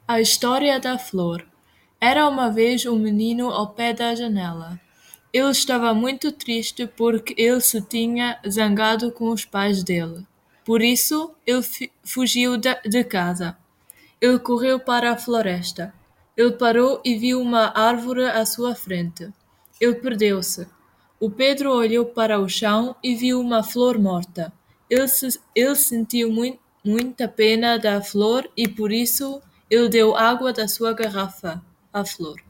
A história da flor. Era uma vez um menino ao pé da janela. Ele estava muito triste porque ele se tinha zangado com os pais dele. Por isso, ele fugiu de casa. Ele correu para a floresta. Ele parou e viu uma árvore à sua frente. Ele perdeu-se. O Pedro olhou para o chão e viu uma flor morta. Ele sentiu muita pena da flor e por isso ele deu água da sua garrafa à flor.